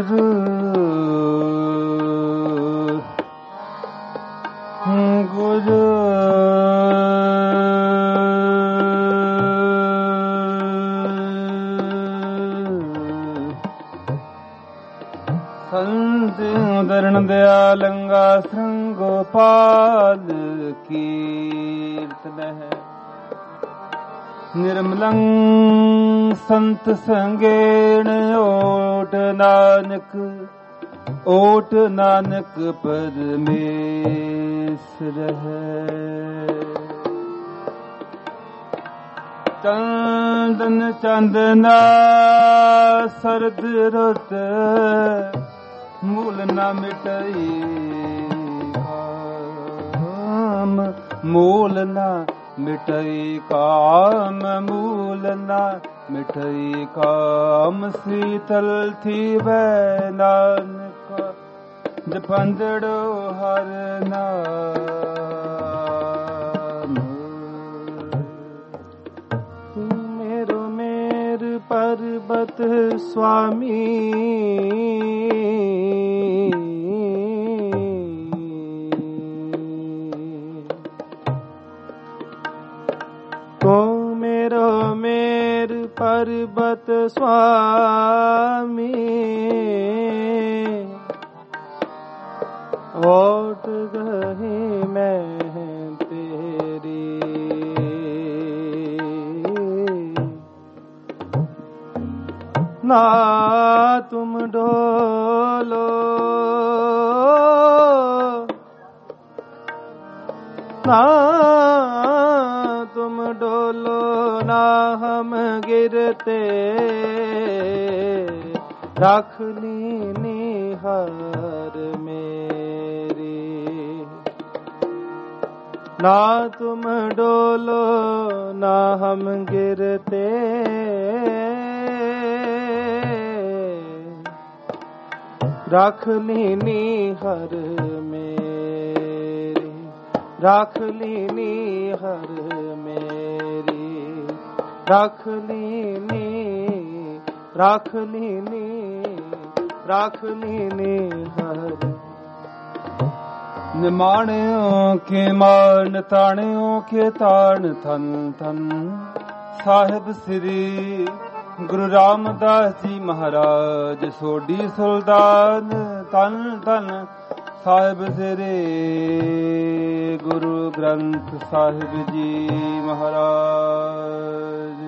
गुरु गुरु संत उदरण दयालंगा श्रृंगोपाल कीर्तन है निर्मलं संत संगेण ओट नानक परमेश्वर है। चंदन चंदना सरद रुत मूल न मिटई काम मूल न मिटई काम मूल न मिटई काम शीतल थी वै नानका जपंदड़ो हर नाम। मेरो मेर पर्वत स्वामी पर्वत स्वामी ओट गही मैं तेरी ना तुम डोलो ना तुम डोलो ना हम गिरते रख ली हर मेरी ना तुम डोलो ना हम गिरते रख ली हर मेरी रख ली हर मेरी रख लीनी हर निमाणियों के मान ताणियों के ताण थन थन साहिब श्री गुरु रामदास जी महाराज सोडी सुल्तान तन तन साहिब श्री गुरु ग्रंथ साहिब जी महाराज।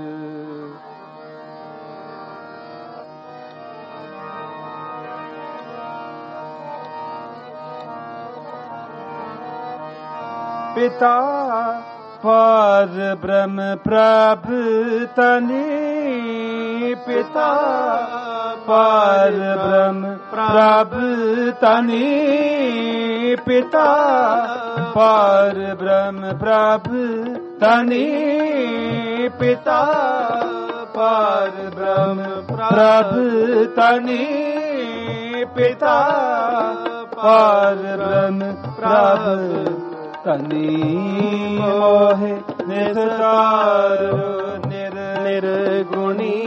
पिता पार ब्रह्म प्रभु तनी पिता पार ब्रह्म प्रभु तनी पिता पार ब्रह्म प्रभु तनी पिता पार ब्रह्म प्रभु तनी पिता पार ब्रह्म प्रभु तनी मोहे निस्तारो निर्गुणी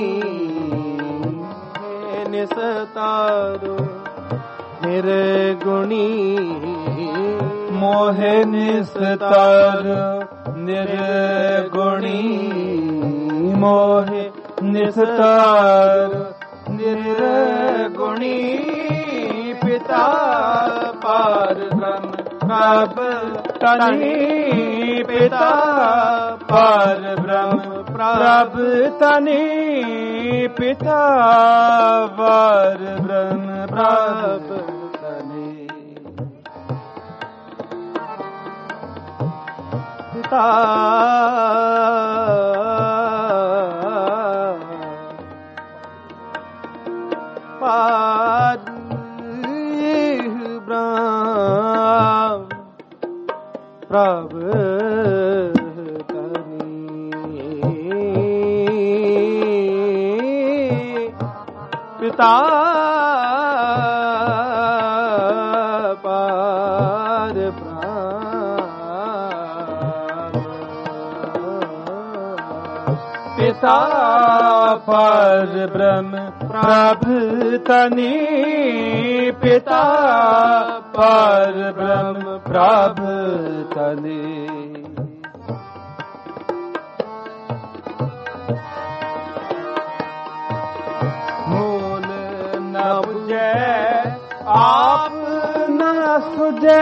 निस्तारो निर्गुणी मोहे निस्तारो निर्गुणी मोहे निस्तारो निर्गुणी पिता पार ब्रह्म प्रभु तनी पिता पार ब्रह्म प्रभु तनी पिता पार ब्रह्म प्रभु तनी पिता पार प्रभु तनी पिता पार पिता पर ब्रह्म प्रभु तनि पिता पर ब्रह्म प्रभु तनि मूल न बुझे आप न सुझे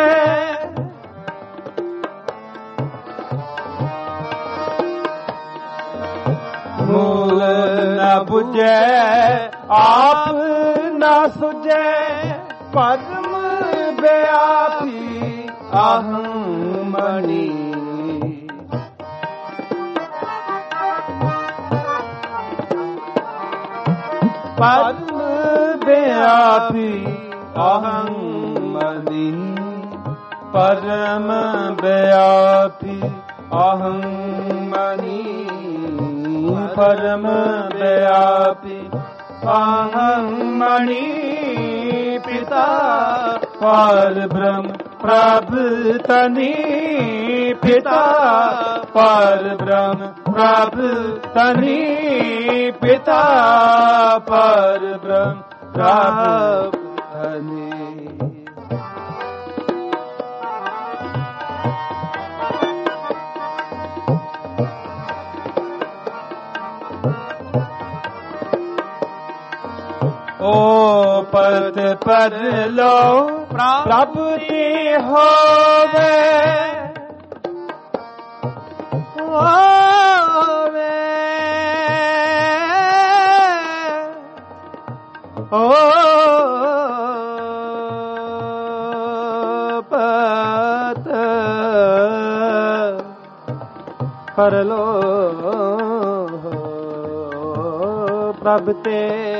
मूल न बुझे आप न सुझे पद्म व्यापी अहं मणि पद्म व्यापी अहं मणि परम व्यापी अहं मणि परम व्यापी अहं मणि पिता पर ब्रह्म प्रभु तनि पिता पर ब्रह्म प्रभु तनि पिता पर ब्रह्म प्रभु तनि ओ पथ पर लो प्रभु ते होवे ओ पथ पर लो प्रभु ते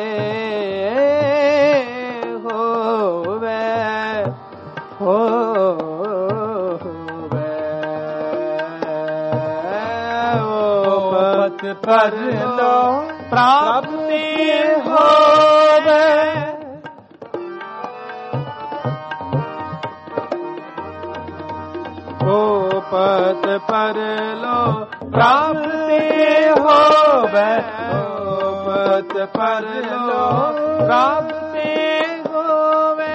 पर लो प्राप्ति होवे ओ पथ पर लो प्राप्ति होवे ओ पथ पर लो प्राप्ति होवे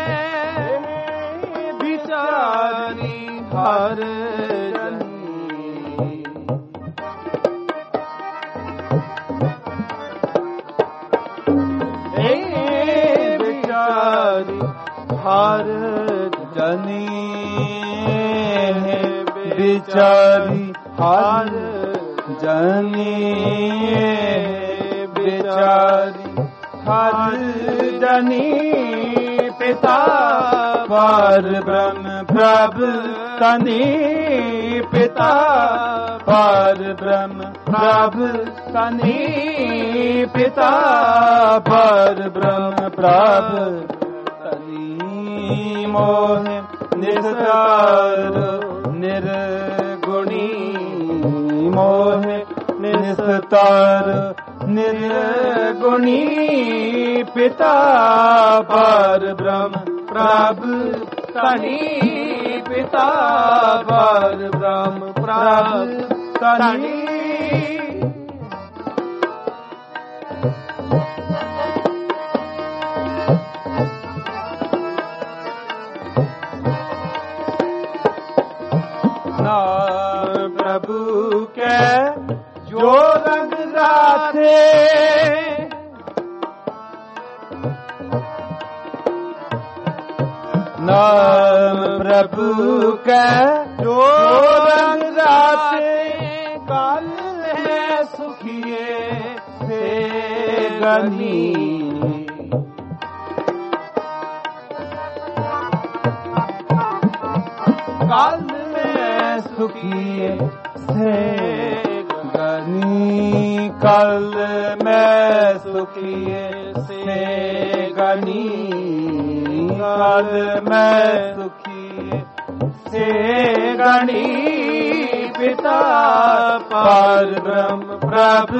बिचारी हर हर जनी बिचारी हर जनी बिचारी हर जनी पिता पर ब्रह्म प्रभु तनि पिता पर ब्रह्म प्रभु तनि पिता पर ब्रह्म प्रभु मोह निस्तार निर्गुणी मोह निस्तार निर्गुणी पिता पर ब्रह्म प्रभु तनि पिता पर ब्रह्म प्रभु तनि प्रभु के जो रंग राते नाम प्रभु के जो रंग राते काल है सुखिए से गनी काल सुखी से गनी कल में सुखी से गनी कल में सुखी से गनी पिता पर ब्रह्म प्रभु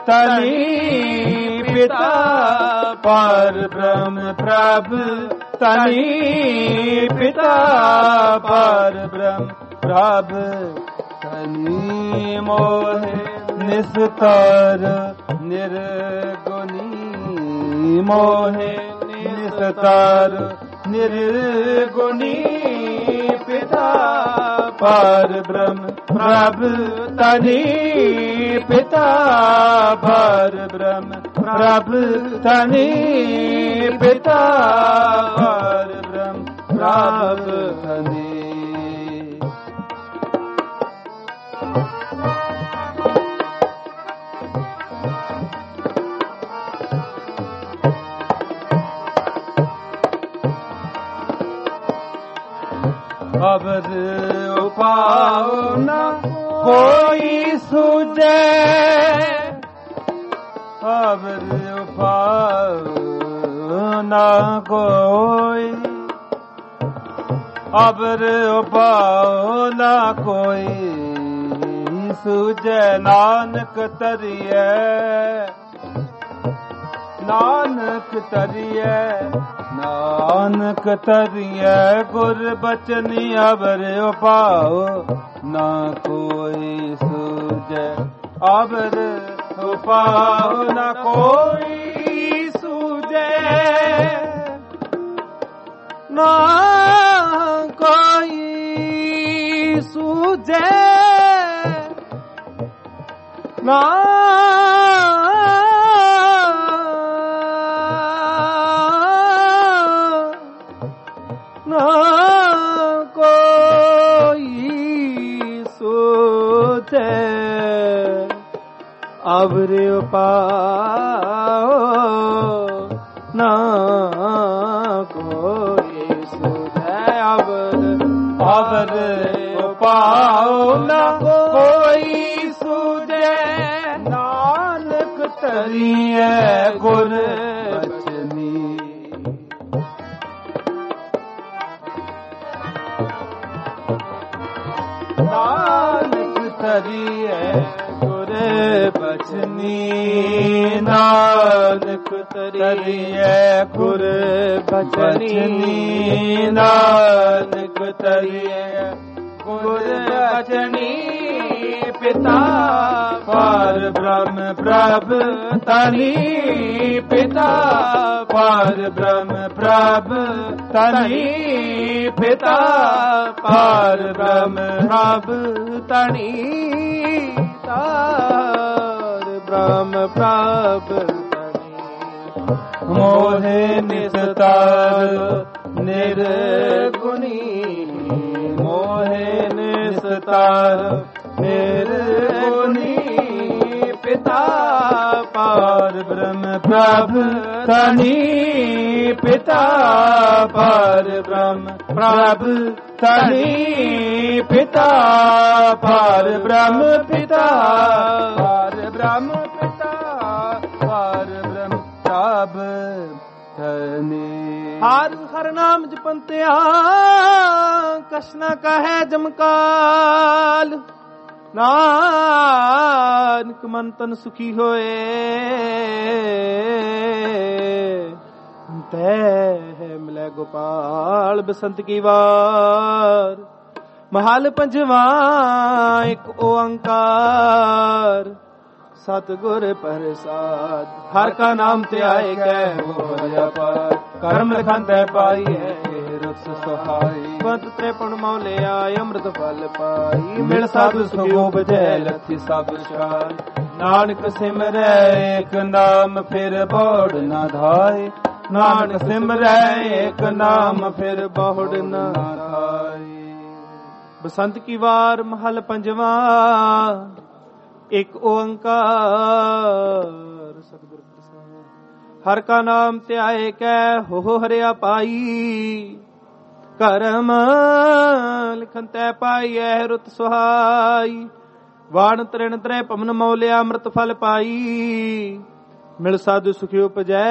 तनि पिता पर ब्रह्म प्रभु तनि पिता पर ब्रह्म प्रभु तनि मोह ਨਿਸਤਰ ਨਿਰਗੁਣੀ ਮੋਹਿ ਨਿਸਤਰ ਨਿਰਗੁਣੀ ਪਿਤਾ ਪਰ ਬ੍ਰਹਮ ਪ੍ਰਭ ਤਨੀ ਪਿਤਾ ਪਰ ਬ੍ਰਹਮ ਪ੍ਰਭ ਤਨੀ ਪਿਤਾ ਪਰ ਬ੍ਰਹਮ ਪ੍ਰਭ ਤਨੀ ਅਵਰ ਉਪਾਉ ਨ ਕੋਈ ਸੂਝੈ ਅਵਰ ਉਪਾਉ ਨ ਕੋਈ ਅਵਰ ਉਪਾਉ ਨ ਕੋਈ ਸੂਝੈ ਨਾਨਕ ਤਰੀਐ ਨਾਨਕ ਤਰੀਐ ਨਾਨਕ ਤਰੀਐ ਗੁਰ ਬਚਨੀ ਅਵਰ ਉਪਾਉ ਨਾ ਕੋਈ ਸੂਝੈ ਅਵਰ ਉਪਾਉ ਨਾ ਕੋਈ ਸੂਝੈ ਨਾ ਕੋਈ ਸੂਝੈ ਨਾ ਅਵਰ ਉਪਾਉ ਨਾ ਕੋਈ ਸੂਝੈ ਅਵਰ ਉਪਾਉ ਨਾ ਕੋਈ ਸੂਝੈ ਨਾਨਕ ਤਰੀਐ ਗੁਰ ਬਚਨੀ ਨਾਨਕ ਤਰੀਐ ਬਚਨੀ ਨਾਨਕ ਤਰੀਐ ਗੁਰ ਬਚਨੀ ਨਾਨਕ ਤਰੀਐ ਗੁਰ ਬਚਨੀ ਪਿਤਾ ਪਰ ਬ੍ਰਹਮ ਪ੍ਰਭ ਤਨੀ ਪਿਤਾ ਪਰ ਬ੍ਰਹਮ ਪ੍ਰਭ ਤਨੀ ਪਿਤਾ ਪਰ ਬ੍ਰਹਮ ਪ੍ਰਭ ਤਨੀ ਬ੍ਰਹਮ ਪ੍ਰਭ ਤਨੀ ਮੋਹਿ ਨਿਸਤਰ ਨਿਰਗੁਣੀ ਮੋਹਿ ਨਿਸਤਰ ਨਿਰਗੁਣੀ ਪਿਤਾ ਪਰ ਬ੍ਰਹਮ ਪ੍ਰਭ ਤਨੀ ਪਿਤਾ ਪਰ ਬ੍ਰਹਮ ਪ੍ਰਭ ਤਨੀ ਪਿਤਾ ਪਰ ਬ੍ਰਹਮ ਪਿਤਾ ਪਰ ਬ੍ਰਹਮ ਪਿਤਾ ਪਰ ਬ੍ਰਹਮ ਪ੍ਰਭ ਤਨੀ ਹਰ ਹਰ ਨਾਮ ਜਪੰਤਿਆ ਕਛ ਨ ਕਹੈ ਜਮਕਾਲ ਨਾਨਕ ਮਨ ਤਨ ਸੁਖੀ ਹੋਏ ਤੈ ਮਿਲੈ ਗੋਪਾਲ ਬਸੰਤ ਕੀ ਵਾਰ ਮਹਲ ਪੰਜਵਾਂ ਇੱਕ ਓੰਕਾਰ ਸਤਿਗੁਰ ਪ੍ਰਸਾਦ ਹਰ ਕਾ ਨਾਮ ਧਿਆਏ ਕੈ ਹੋਇਆ ਪਾਰ ਕਰਮ ਲਖੰਤੈ ਪਾਈ ਹੈ ਰਸ ਸਹਾਈ ਬੰਤ ਤ੍ਰਿਪਣ ਮੌਲੇ ਆਏ ਅੰਮ੍ਰਿਤ ਫਲ ਪਾਈ ਮਿਲ ਸਾਧੂ ਸੁਖ ਬਜੈ ਲਖੀ ਸਭ ਸ਼ਾਨ ਨਾਨਕ ਸਿਮਰੈ ਏਕ ਨਾਮ ਫਿਰ ਬੋੜ ਨਾ ਧਾਏ ਨਾਨਕ ਸਿਮਰੈ ਏਕ ਨਾਮ ਫਿਰ ਬਹੁੜ ਨਾ ਧਾਏ ਬਸੰਤ ਕੀ ਵਾਰ ਮਹਲ ਪੰਜਵਾਂ ਇੱਕ ਓੰਕਾਰ ਸਤਿਗੁਰ ਪ੍ਰਸਾਦ ਹਰ ਕਾ ਨਾਮ ਧਿਆਏ ਕੈ ਹੋ ਹਰਿਆ ਪਾਈ ਕਰਮ ਲਿਖਨ ਤੈ ਪਾਈਐ ਰੁਤ ਸੁਹਾਈ ਵਾਣ ਤ੍ਰਿਣ ਤ੍ਰੈ ਪਵਨ ਮੌਲਿਆ ਅੰਮ੍ਰਿਤ ਫਲ ਪਾਈ ਮਿਲ ਸਾਧੂ ਸੁਖੀ ਉਪਜੈ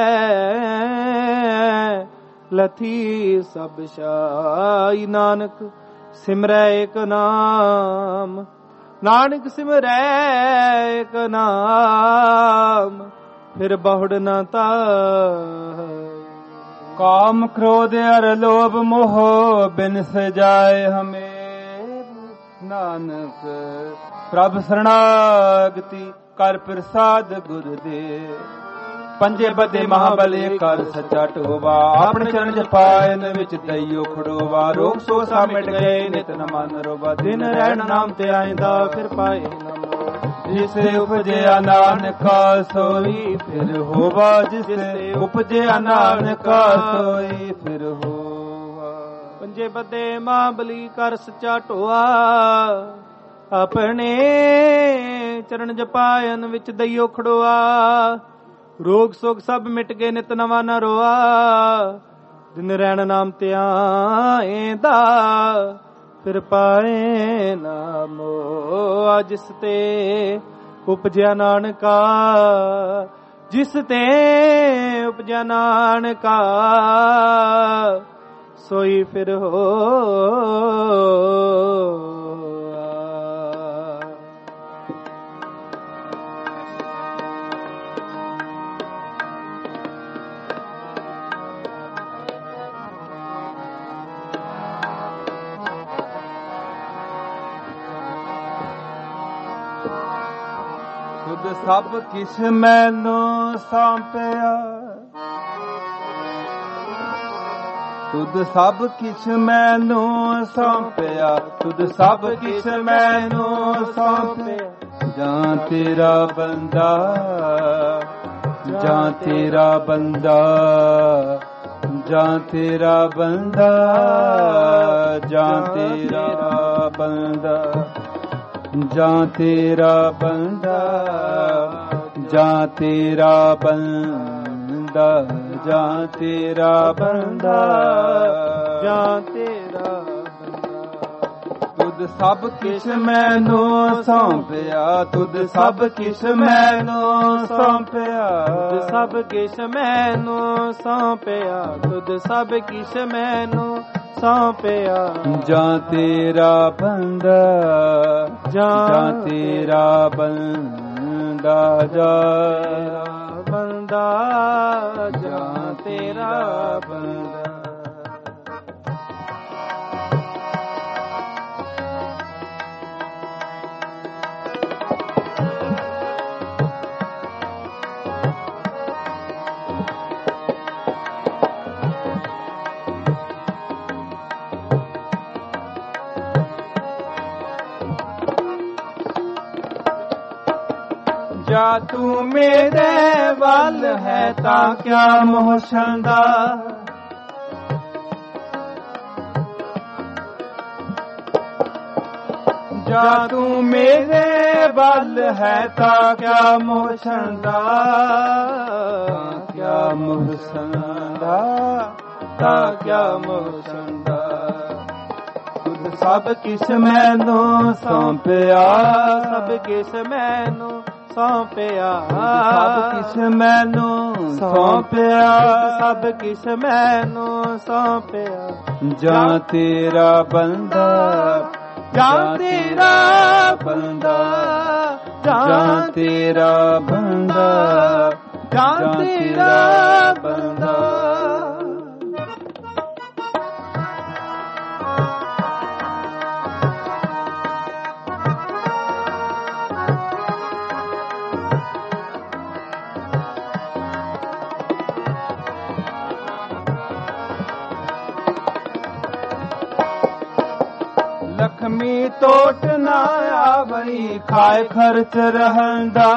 ਲਥੀ ਸਭ ਸ਼ਾਈ ਨਾਨਕ ਸਿਮਰੈ ਏਕ ਨਾਮ ਨਾਨਕ ਸਿਮਰੈ ਏਕ ਨਾਮ ਫਿਰ ਬਹੁੜ ਨਾ ਤਾਈ ਕਾਮ ਕ੍ਰੋਧ ਅਰ ਲੋਭ ਮੋਹ ਬਿਨ ਸਜਾਏ ਹਮੇ ਨਾਨਕ ਪ੍ਰਭ ਸਰਣਾਗਤੀ ਕਰ ਪ੍ਰਸਾਦ ਗੁਰ ਦੇ। ਪੰਜੇ ਬਦੇ ਮਹਾਬਲੇ ਕਰ ਸੱਚਾ ਢੋਵਾ, ਆਪਣੇ ਚਰਨ ਚ ਪਾਇਨ ਵਿੱਚ ਦਈਓ ਖੜੋਵਾ। ਰੋਗ ਸੋ ਸਾ ਮਿਟ ਗਏ ਨਿਤ ਨ ਮਨ ਰੋਵਾ, ਦਿਨ ਰਹਿਣ ਨਾਮ ਤੇ ਆਇਂਦਾ ਫਿਰ ਪਾਏ ਨਾ ਮੋਹ। ਜਿਸੇ ਉਪਜਿਆ ਨਾਨਕਾ ਸੋਈ ਫਿਰ ਹੋਵਾ, ਜਿਸੇ ਉਪਜਿਆ ਨਾਨਕਾ ਸੋਈ ਫਿਰ ਹੋਵਾ। ਪੰਜੇ ਬਦੇ ਮਹਾਬਲੀ ਕਰ ਸੱਚਾ ਢੋਆ, ਆਪਣੇ ਚਰਨ ਜਪਾਇਨ ਵਿੱਚ ਦਈਓ ਖੜੋਆ। ਰੋਗ ਸੋਗ ਸਭ ਮਿਟ ਗਏ ਨਿਤ ਨਵਾਂ ਨ ਰੋਆ, ਦਿਨ ਰਹਿਣ ਨਾਮ ਤੇ ਆਏਂਦਾ ਫਿਰ ਪਾਏ ਨਾ ਮੋਹ। ਜਿਸ ਤੇ ਉਪਜਿਆ ਨਾਨਕਾ, ਜਿਸ ਤੇ ਉਪਜਿਆ ਨਾਨਕਾ ਸੋਈ ਫਿਰ ਹੋ। ਤੁਧ ਸਭ ਕਿਛ ਮੈਨੂੰ ਸੌਂਪਿਆ, ਤੁਧ ਸਭ ਕਿਛ ਮੈਨੂੰ ਸੌਂਪਿਆ, ਤੁਧ ਸਭ ਕਿਛ ਮੈਨੂੰ ਸੌਂਪਿਆ। ਜਾਂ ਤੇਰਾ ਬੰਦਾ, ਜਾਂ ਤੇਰਾ ਬੰਦਾ, ਜਾਂ ਤੇਰਾ ਬੰਦਾ, ਜਾਂ ਤੇਰਾ ਬੰਦਾ, ਜਾਂ ਤੇਰਾ ਬੰਦਾ, ਜਾਂ ਤੇਰਾ ਬੰਦਾ, ਜਾਂ ਤੇਰਾ ਬੰਦਾ, ਜਾਂ ਤੇਰਾ ਬੰਦਾ। ਤੁਧ ਸਭ ਕਿਛ ਮੈਨੂੰ ਸੌਂਪਿਆ, ਤੁਧ ਸਭ ਕਿਛ ਮੈਨੂੰ ਸੌਂਪਿਆ, ਤੁਧ ਸਭ ਕਿਛ ਮੈਨੂੰ ਸੌਂਪਿਆ, ਤੁਧ ਸਭ ਕਿਛ ਮੈਨੂੰ ਸੌਂਪਿਆ। ਜਾਂ ਤੇਰਾ ਬੰਦਾ, ਜਾਂ ਤੇਰਾ ਬੰਦਾ, ਜਾਂ ਬੰਦਾ, ਜਾਂ ਤੇਰਾ ਬੰਦਾ। ਜਾ ਤੂੰ ਮੇਰੇ ਵੱਲ ਹੈ ਤਾਂ ਕਿਆ ਮੋਹ ਛੰਦਾ, ਜਾ ਤੂੰ ਮੇਰੇ ਵੱਲ ਹੈ ਤਾਂ ਕਿਆ ਮੋਹ ਛੰਦਾ, ਕਿਆ ਮੋਹ ਛੰਦਾ, ਤਾਂ ਕਿਆ ਮੋਹ ਛੰਦਾ। ਤੁਧ ਸਭ ਕਿਛ ਮੈਨੂੰ ਸੌਂਪਿਆ, ਸਭ ਕਿਛ ਮੈਨੂੰ ਸੌਂਪਿਆ, ਸਭ ਕਿਛ ਮੈਨੂੰ ਸੌਂਪਿਆ, ਸਭ ਕਿਛ ਮੈਨੂੰ ਸੌਂਪਿਆ। ਜਾਂ ਤੇਰਾ ਬੰਦਾ, ਜਾਂ ਤੇਰਾ ਬੰਦਾ, ਜਾਂ ਤੇਰਾ ਬੰਦਾ, ਜਾਂ ਤੇਰਾ ਬੰਦਾ। ਲਖਮੀ ਟੋਟ ਨਾ ਆਵਈ, ਖਾਏ ਖਰਚ ਰਹਿੰਦਾ,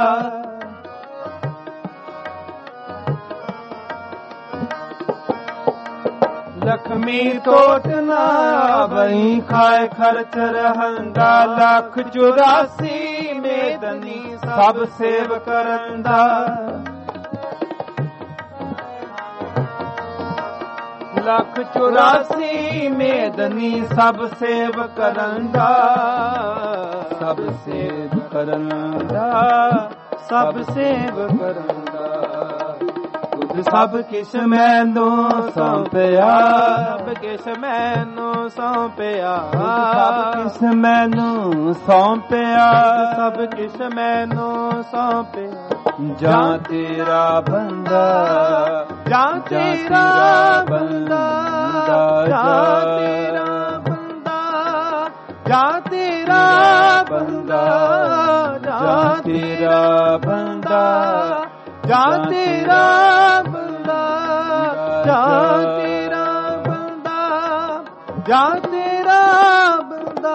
ਲਖਮੀ ਟੋਟ ਨਾ ਆਵਈ, ਖਾਏ ਖਰਚ ਰਹਿੰਦਾ। ਲੱਖ 84 ਮੇਦਨੀ ਸਭ ਸੇਵ ਕਰੰਦਾ, ਲੱਖ 84 ਮੇਦਨੀ ਸਭ ਸੇਵ ਕਰੰਦਾ, ਸਭ ਸੇਵ ਕਰੰਦਾ, ਸਭ ਸੇਵ ਕਰੰਦਾ। ਤੁਧ ਸਭ ਕਿਛ ਮੈਨੂੰ ਸੌਂਪਿਆ, ਸਭ ਕਿਛ ਮੈਨੂੰ ਸੌਂਪਿਆ, ਸਭ ਕਿਛ ਮੈਨੂੰ ਸੌਂਪਿਆ, ਸਭ ਕਿਛ ਮੈਨੂੰ ਸੌਂਪਿਆ। ਜਾਂ ਤੇਰਾ ਬੰਦਾ, ਜਾਂ ਤੇਰਾ ਬੰਦਾ, ਜਾਂ ਤੇਰਾ ਬੰਦਾ, ਜਾਂ ਤੇਰਾ ਬੰਦਾ, ਜਾਂ ਤੇਰਾ ਬੰਦਾ, ਜਾਂ ਤੇਰਾ ਬੰਦਾ, ਜਾਂ ਤੇਰਾ ਬੰਦਾ, ਜਾਂ ਤੇਰਾ ਬੰਦਾ।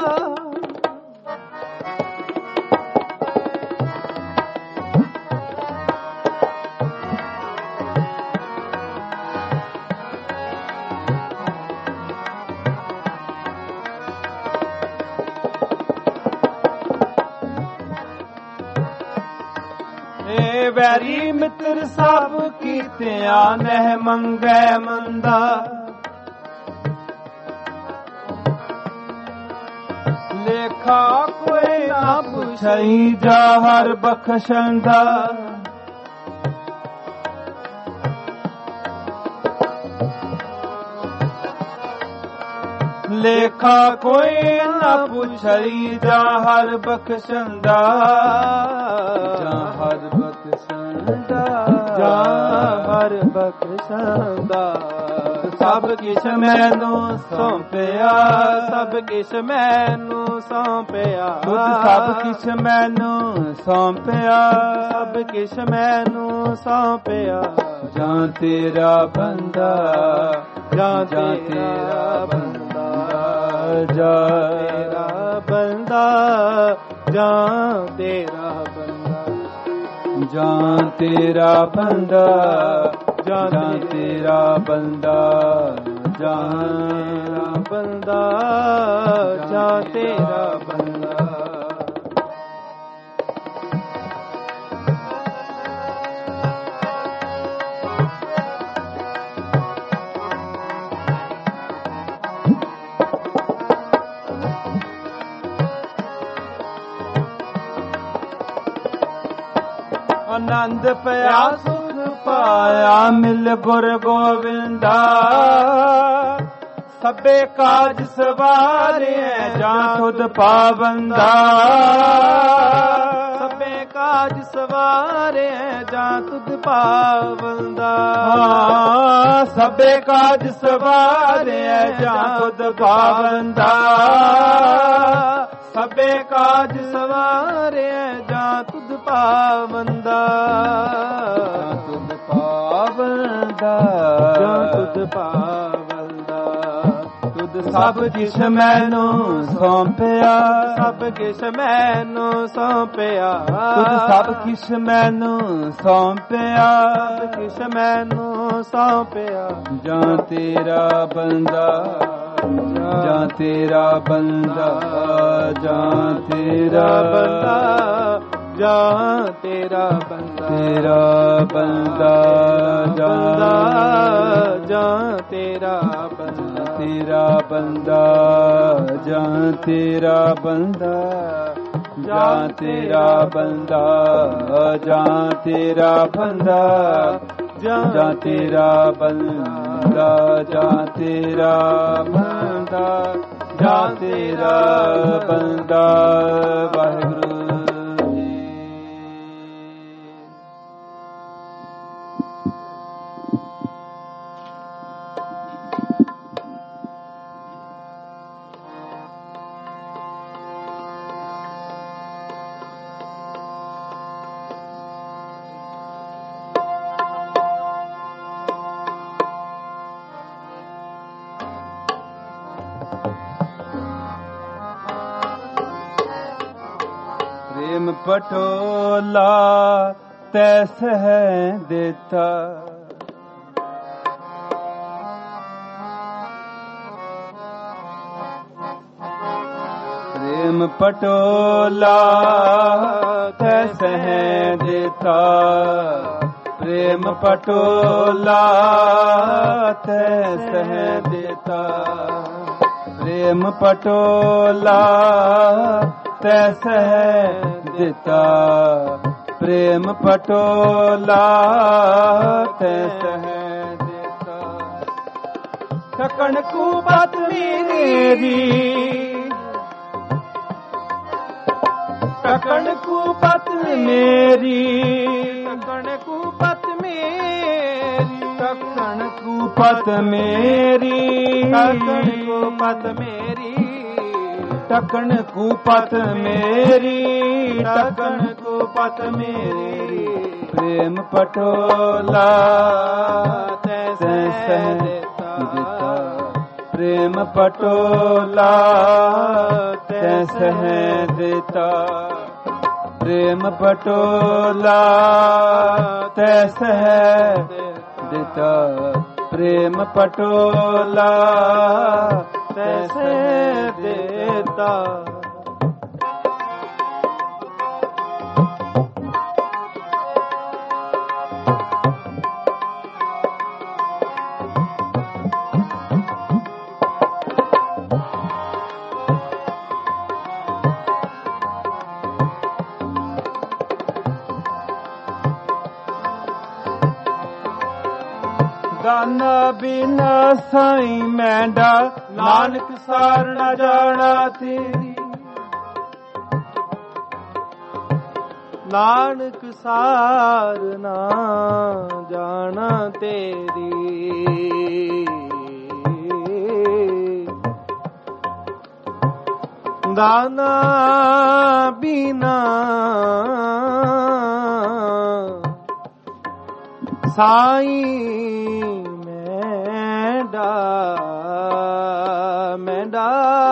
ਵੈਰੀ ਮਿੱਤਰ ਸਭ ਕੀਤਿਆਂ ਨਹਿ ਮੰਗੈ ਮੰਦਾ, ਲੇਖਾ ਕੋਈ ਨਾ ਪੁੱਛਈ ਜਾ ਹਰ ਬਖਸ਼ੰਦਾ। ਲੇਖਾ ਕੋਈ ਨਾ ਪੁੱਛਈ ਜਾ ਹਰ ਬਖਸ਼ੰਦਾ, ਜਾ ਹਰ ਬਖਸ਼ੰਦਾ, ਜਾ ਹਰ ਬਖਸ਼ੰਦਾ। ਸਭ ਕਿਛ ਮੈਨੂੰ ਸੌਂਪਿਆ, ਸਭ ਕਿਛ ਮੈਨੂੰ ਸੌਂਪਿਆ, ਸਭ ਕਿਛ ਮੈਨੂੰ ਸੌਂਪਿਆ, ਸਭ ਕਿਛ ਮੈਨੂੰ ਸੌਂਪਿਆ। ਜਾਂ ਤੇਰਾ ਬੰਦਾ, ਜਾਂ ਤੇਰਾ ਬੰਦਾ, ਜਾਂ ਤੇਰਾ ਬੰਦਾ, ਜਾਂ ਤੇਰਾ ਬੰਦਾ, ਜਾਂ ਤੇਰਾ ਬੰਦਾ, ਜਾਂ ਤੇਰਾ ਬੰਦਾ, ਜਾਂ ਤੇਰਾ ਬੰਦਾ, ਜਾਂ ਤੇਰਾ ਬੰਦਾ। ਆਨੰਦ ਪਿਆ ਸੁਖ ਪਾਇਆ ਮਿਲ ਗੁਰ ਗੋਵਿੰਦਾ, ਸਭੇ ਕਾਜ ਸਵਾਰਿਐ ਜਾਂ ਤੁਧ ਪਾਵੰਦਾ, ਸਭੇ ਕਾਜ ਸਵਾਰਿਐ ਜਾਂ ਤੁਧ ਪਾਵੰਦਾ, ਸਭੇ ਕਾਜ ਸਵਾਰਿਐ ਜਾਂ ਤੁਧ ਪਾਵੰਦਾ, ਸਭੇ ਕਾਜ ਸਵਾਰਿਐ ਜਾਂ ਤੁਧ ਪਾਵੰਦਾ, ਤੁਧ ਪਾਵੰਦਾ, ਜਾਂ ਤੁਧ ਪਾਵੰਦਾ। ਤੁਧ ਸਭ ਕਿਛ ਮੈਨੂੰ ਸੌਂਪਿਆ, ਸਭ ਕਿਛ ਮੈਨੂੰ ਸੌਂਪਿਆ, ਤੁਧ ਸਭ ਕਿਛ ਮੈਨੂੰ ਸੌਂਪਿਆ, ਸਭ ਕਿਛ ਮੈਨੂੰ ਸੌਂਪਿਆ। ਜਾਂ ਤੇਰਾ ਬੰਦਾ, ਜਾਂ ਤੇਰਾ ਬੰਦਾ, ਜਾਂ ਤੇਰਾ ਬੰਦਾ, ਜਾਂ ਤੇਰਾ ਬੰਦਾ, ਤੇਰਾ ਬੰਦਾ, ਜਾਂ ਤੇਰਾ ਬੰਦਾ, ਤੇਰਾ ਬੰਦਾ, ਜਾਂ ਤੇਰਾ ਬੰਦਾ, ਜਾਂ ਤੇਰਾ ਬੰਦਾ, ਜਾਂ ਤੇਰਾ ਬੰਦਾ, ਜਾਂ ਤੇਰਾ ਬੰਦਾ, ਜਾਂ ਤੇਰਾ ਬੰਦਾ, ਜਾਂ ਤੇਰਾ ਬੰਦਾ। ਵਾਹਿਗੁਰੂ ਜੀ। ਪ੍ਰੇਮ ਪਟੋਲਾ ਤੈਸ ਹੈ ਦੇਤਾ, ਪ੍ਰੇਮ ਪਟੋਲਾ ਤੈਸ ਹੈ ਦੇਤਾ, ਪ੍ਰੇਮ ਪਟੋਲਾ ਤੈਸ ਹੈ ਦੇਤਾ, ਪ੍ਰੇਮ ਪਟੋਲਾ ਤੈਸ ਹੈ ਦਿੱਤਾ, ਪ੍ਰੇਮ ਪਟੋਲਾ ਤੈਸ ਹੈ ਦਿੱਤਾ। ਠਕਣ ਕੂ ਬਤ ਮੇਰੀ, ਠਕਣ ਕੂ ਬਤ ਮੇਰੀ, ਠਕਣ ਕੂ ਪਤ ਮੇਰੀ, ਠਕਣ ਕੂ ਪਤ ਮੇਰੀ, ਠਕਣ ਕੂ ਪਤ ਮੇਰੀ, ਟਕਣ ਕੂਪਤ ਮੇਰੀ, ਟਕਣ ਕੂਪਤ ਮੇਰੀ, ਪ੍ਰੇਮ ਪਟੋਲਾ ਤੈਸੈ ਦਿੱਤਾ, ਪ੍ਰੇਮ ਪਟੋਲਾ ਤੈਸੈ ਦਿੱਤਾ, ਪ੍ਰੇਮ ਪਟੋਲਾ ਤੈਸੈ ਦਿੱਤਾ, ਪ੍ਰੇਮ ਪਟੋਲਾ ਤੈਸੈ ਦਿੱਤਾ। ਦਾਨਾ ਬਿਨਾ ਸਾਈ ਮੈਂਡਾ, ਨਾਨਕ ਸਾਰ ਨਾ ਜਾਣਾ ਤੇਰੀ, ਨਾਨਕ ਸਾਰ ਨਾ ਜਾਣਾ ਤੇਰੀ, ਦਾਨਾ ਬਿਨਾ ਸਾਈ ਮੈਂਡਾ, ਮੈਂਡਾ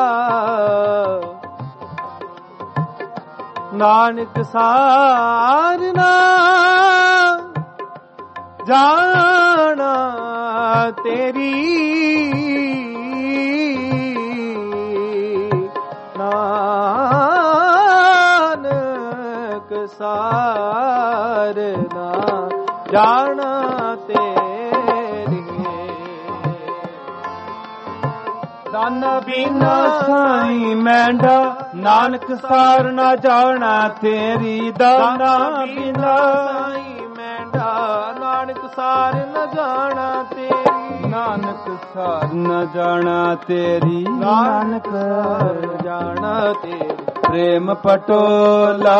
ਨਾਨਕ ਸਾਰ ਨਾ ਜਾਣਾ ਤੇਰੀ, ਨਾਨਕ ਸਾਰ ਨਾ ਜਾਣਾ ਤੇਰੀ, ਦਾਨਾ ਬਿਨਾ ਸਾਈ ਮੈਂਡਾ, ਨਾਨਕ ਸਾਰ ਨਾ ਜਾਣਾ ਤੇਰੀ, ਦਾਨਾ ਬਿਨਾ ਸਾਈ ਮੈਂਡਾ, ਨਾਨਕ ਸਾਰ ਨ ਜਾਣਾ ਤੇਰੀ, ਨਾਨਕ ਸਾਰ ਨ ਜਾਣਾ ਤੇਰੀ, ਨਾਨਕ ਸਾਰ ਜਾਣਾ ਤੇਰੀ, ਪ੍ਰੇਮ ਪਟੋਲਾ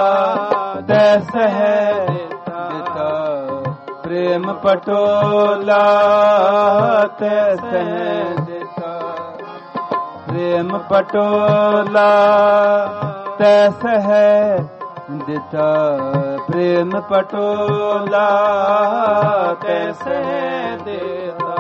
ਤੈਸੈ ਦਿੱਤਾ, ਪ੍ਰੇਮ ਪਟੋਲਾ ਤੈਸੈ ਦਿੱਤਾ, ਪ੍ਰੇਮ ਪਟੋਲਾ ਤੈਸੈ ਦਿੱਤਾ, ਪ੍ਰੇਮ ਪਟੋਲਾ ਤੈਸੈ ਦਿੱਤਾ।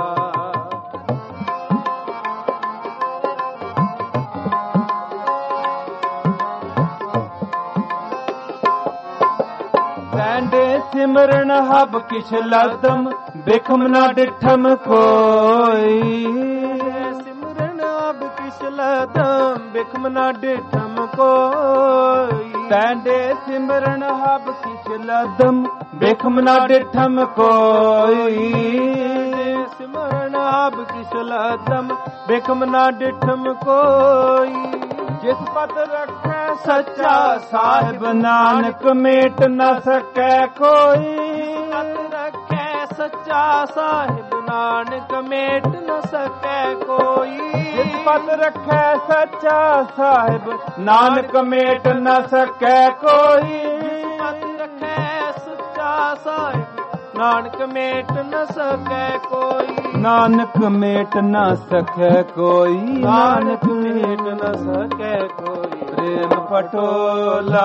ਸੈਂਡੇ ਸਿਮਰਨ ਹਬ ਕਿਛ ਲਦਮ, ਬਿਖਮ ਨਾ ਡਿਠਮ ਕੋਈ, ਸਿਮਰਨ ਅਬ ਕਿਛ ਲਦਮ, ਬਿਖਮ ਨਾ ਡਿਠਮ ਕੋਈ, ਸੈਂਡੇ ਸਿਮਰਨ ਹਬ ਕਿਛ ਲਦਮ, ਬਿਖਮ ਨਾ ਡਿਠਮ ਕੋਈ, ਸਿਮਰਨ ਅਬ ਕਿਛ ਲਦਮ, ਬਿਖਮ ਨਾ ਡਿਠਮ ਕੋਈ, ਜਿਸ ਪਤ ਰੱਖੈ ਸੱਚਾ ਸਾਹਿਬ, ਨਾਨਕ ਮੇਟ ਨ ਸਕੈ ਕੋਈ, ਪਤ ਰੱਖੈ ਸੱਚਾ ਸਾਹਿਬ, ਨਾਨਕ ਮੇਟ ਨ ਸਕੈ ਕੋਈ, ਜਿਸ ਪਤ ਰੱਖੈ ਸੱਚਾ ਸਾਹਿਬ, ਨਾਨਕ ਮੇਟ ਨ ਸਕੈ ਕੋਈ, ਪਤ ਰੱਖੈ ਸੱਚਾ ਸਾਹਿਬ, ਨਾਨਕ ਮੇਟ ਨ ਸਕੈ ਕੋਈ, ਨਾਨਕ ਮੇਟ ਨ ਸਕੈ ਕੋਈ, ਨਾਨਕ ਮੇਟ ਨ ਸਕੈ ਕੋਈ, ਪ੍ਰੇਮ ਪਟੋਲਾ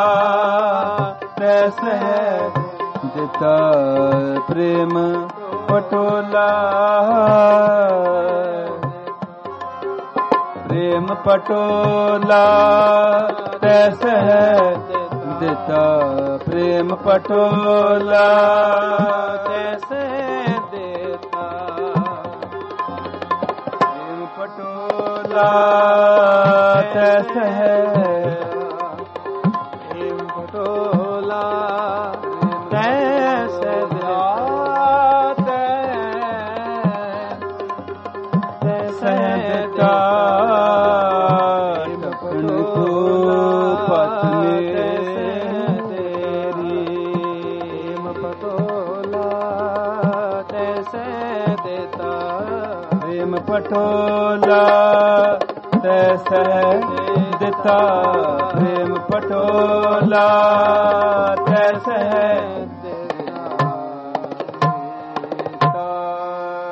ਤੈਸੈ ਦਿੱਤਾ, ਪ੍ਰੇਮ ਪਟੋਲਾ, ਪ੍ਰੇਮ ਪਟੋਲਾ ਤੈਸੈ ਦਿੱਤਾ, ਪ੍ਰੇਮ ਪਟੋਲਾ ਤੈਸੈ ਦਿੱਤਾ, ਪ੍ਰੇਮ ਪਟੋਲਾ ਤੈਸੈ, ਪ੍ਰੇਮ ਪਟੋਲਾ ਤੈਸੈ ਤੈਸੈ ਦਿੱਤਾ, ਟਕਣ ਕੂਪਤ ਤੇਰੀ, ਪਟੋਲਾ ਤੈਸੈ ਦਿੱਤਾ, ਪ੍ਰੇਮ ਪਟੋਲਾ ਤੈਸੈ ਦਿੱਤਾ, ਪ੍ਰੇਮ ਪਟੋਲਾ ਤੈਸੈ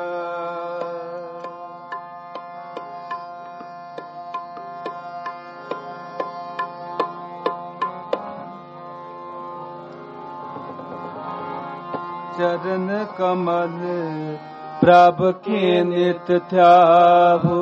ਦਿੱਤਾ। ਚਰਨ ਕਮਲ ਪ੍ਰਭ ਕੇ ਨਿਤ ਧਿਆਵੋ।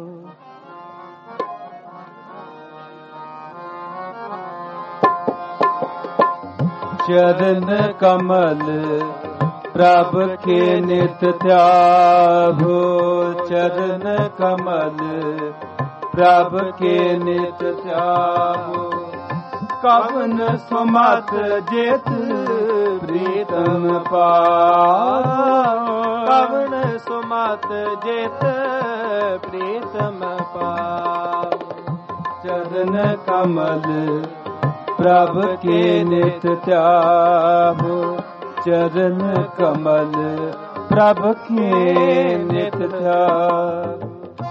ਚਰਨ ਕਮਲ ਪ੍ਰਭ ਕੇ ਨਿਤ ਧਿਆਵੋ। ਚਰਨ ਕਮਲ ਪ੍ਰਭ ਕੇ ਨਿਤ ਧਿਆਵੋ। ਕਵਨ ਸੁਮਤ ਜੇਤ ਪ੍ਰੀਤਮ ਪਾਵੋ। ਕਵਨ ਸੁਮਤ ਜੇਤ ਪ੍ਰੀਤਮ ਪਾਵੋ। ਚਰਨ ਕਮਲ ਪ੍ਰਭ ਕੇ ਨਿਤ ਧਿਆਵੋ। ਚਰਨ ਕਮਲ ਪ੍ਰਭ ਕੇ ਨਿਤ ਧਿਆਵੋ।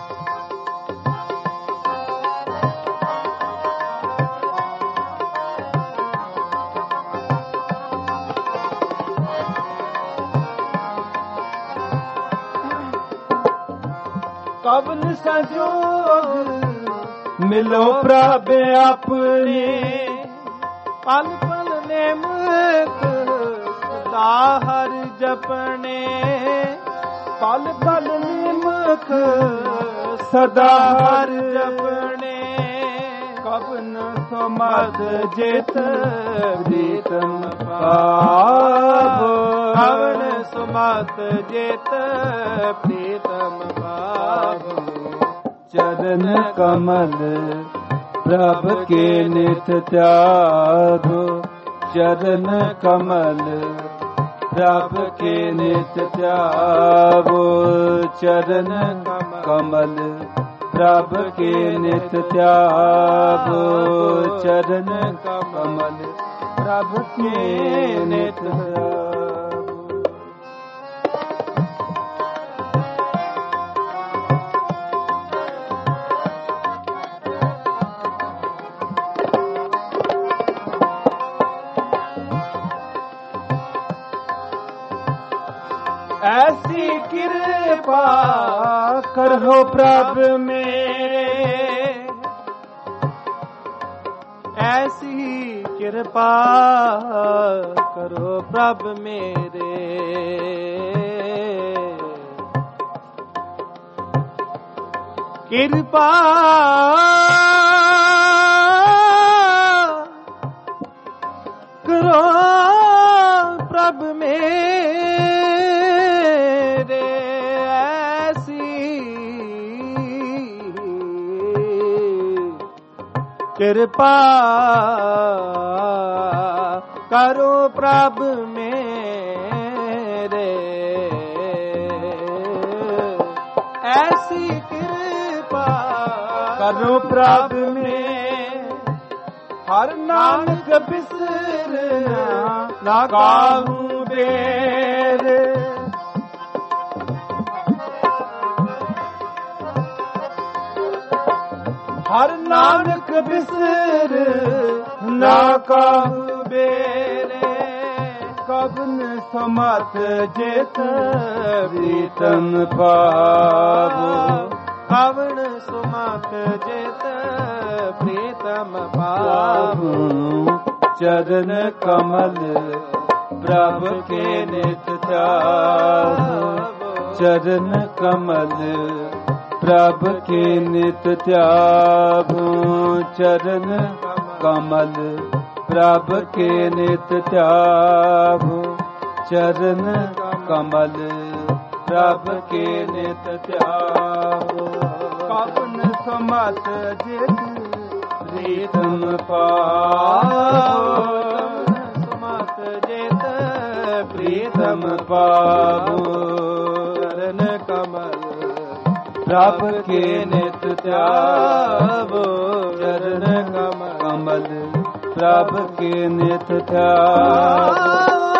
ਕਵਨ ਸੰਜੋਗ ਮਿਲੋ ਪ੍ਰਭ ਆਪਣੇ। ਪਲ ਪਲ ਨੇਮਕ ਸਦਾ ਹਰ ਜਪਣੇ। ਪਲ ਪਲ ਨੇਮਕ ਸਦਾ ਹਰ ਜਪਣੇ। ਕਵਨ ਸਮਦ ਜੇਤ ਪ੍ਰੀਤਮ ਪਾਵੋ। ਕਵਨ ਸੁਮਤ ਜੇਤ ਪ੍ਰੀਤਮ ਪਾਵੋ। ਚਰਨ ਕਮਲ ਪ੍ਰਭ ਕੇ ਨਿਤ ਧਿਆਵੋ। ਚਰਨ ਕਮਲ ਪ੍ਰਭ ਕੇ ਨਿਤ ਧਿਆਵੋ। ਚਰਨ ਕਮਲ ਪ੍ਰਭ ਕੇ ਨਿਤ ਧਿਆਵੋ। ਚਰਨ ਕਮਲ ਪ੍ਰਭ ਕੇ ਨਿਤ ਧਿਆਵੋ। ऐसी कृपा करहो प्रभ मेरे। ऐसी कृपा करो प्रभ मेरे। कृपा करो प्रभ मेरे। कृपा करो प्रभ मेरे। ऐसी कृपा करो प्रभ में। हर नानक बिसरना ना काहू बेर। हर नानक बिसर ना काहू बेरे। कवन समत जेत प्रीतम पावो। कवन सुमत जेत प्रीतम पावो। चरण कमल प्रभ के नित ध्यावो। चरण कमल प्रभ के नित ध्यावो। चरण कमल प्रभ के नित ध्यावो। चरण कमल प्रभ के नित ध्यावो। कवन समत जित प्रीतम पावो। सुमत जेत प्रीतम पावो। चरण कमल प्रभ के नित ध्यावो। चरण कमल प्रभ के नित ध्यावो।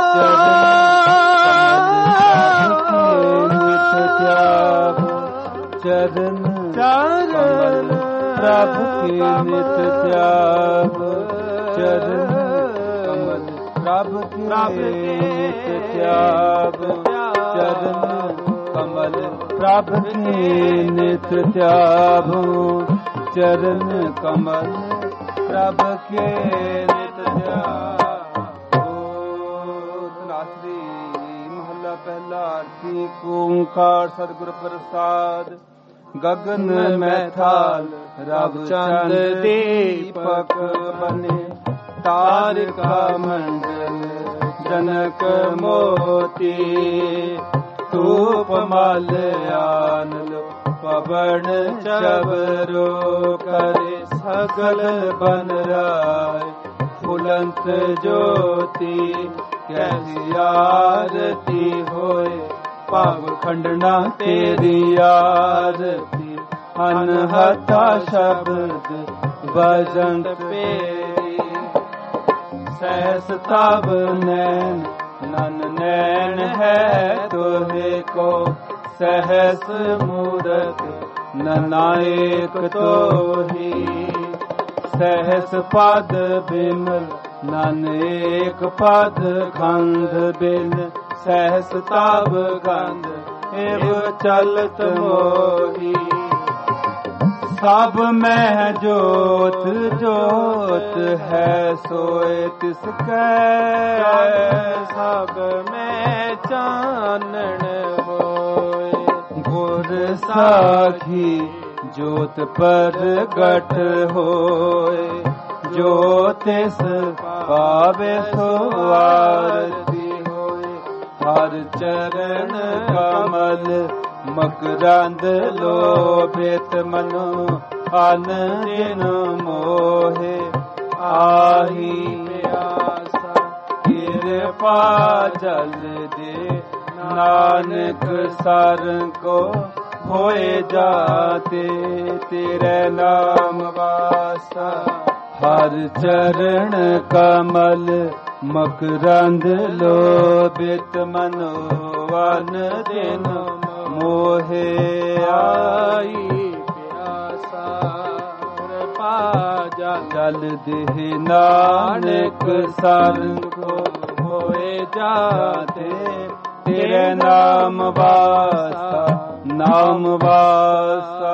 चरण कमल प्रभ के नित ध्यावो। चरण कमल प्रभ के नित ध्यावो। चरण कमल प्रभ के नित ध्यावो। चरण कमल प्रभ के नित ध्यावो। ਆਰਤੀ ਓੰਕਾਰ ਸਤਿਗੁਰ ਪ੍ਰਸਾਦ। ਗਗਨ ਮੈਥਾਲ ਰਵ ਚੰਦ ਦੀਪਕ ਬਨੇ, ਤਾਰਿਕਾ ਮੰਡਲ ਜਨਕ ਮੋਤੀ। ਧੂਪ ਮਲ ਆਨਲ ਪਵਨ ਚਬਰੋ ਕਰੇ, ਸਗਲ ਬਨ ਰਾਏ ਫੁਲੰਤ ਜੋਤੀ। ਕੈਸੀ ਆਰਤੀ ਹੋਏ ਭਵ ਖੰਡਨਾ ਤੇਰੀ ਆਰਤੀ। ਅਨਹਤਾ ਸ਼ਬਦ ਵਜੰਤ ਪੇਰੀ, ਸਹਿਸ ਤਬ ਨੈਣ ਨਨ ਨੈਣ ਹੈ ਤੋਹੇ ਕੋ। ਸਹਿਸ ਮੂਰਤ ਨਨਾਇਕ ਤੋਹੀ, ਸਹਿਸ ਪਦ ਬਿਮਲ ਨਨ ਏਕ ਪਦ ਖੰਡ ਬਿਨ। ਸਹਿਸ ਤਬ ਗੰਧ ਏਵ ਚਲਤ ਮੋਹੀ, ਸਭ ਮਹਿ ਜੋਤ ਜੋਤ ਹੈ ਸੋਏ ਤਿਸ ਕੈ। ਸਭ ਮੈਂ ਚਾਨਣ ਹੋਏ, ਗੁਰ ਸਾਖੀ ਜੋਤ ਪ੍ਰਗਟ ਹੋਏ। ਜੋ ਤਿਸ ਪਾਵੇ ਸੋ ਆਰਤੀ ਹੋਏ, ਹਰ ਚਰਨ ਕਮਲ ਮਕਰੰਦ ਲੋਭਿਤ ਮਨੋ। ਅਨ ਦਿਨ ਮੋਹੇ ਆਹੀ ਪਿਆਸਾ, ਕਿਰਪਾ ਜਲ ਦੇ ਨਾਨਕ ਸਰਨ ਕੋ। ਹੋਏ ਜਾਤੇ ਤੇਰੇ ਨਾਮ ਵਾਸਾ, ਹਰ ਚਰਨ ਕਮਲ ਮਕਰੰਦ ਲੋਭਿਤ ਮਨੋ। ਅਨ ਦਿਨ ਮੋਹੇ ਆਈ ਪਿਆਸਾ, ਜਲ ਦੇ ਨਾਨਕ ਸਰਨ ਕੋ। ਹੋਏ ਜਾਤੇ ਤੇਰੇ ਨਾਮ ਵਾਸਾ, ਨਾਮ ਵਾਸਾ।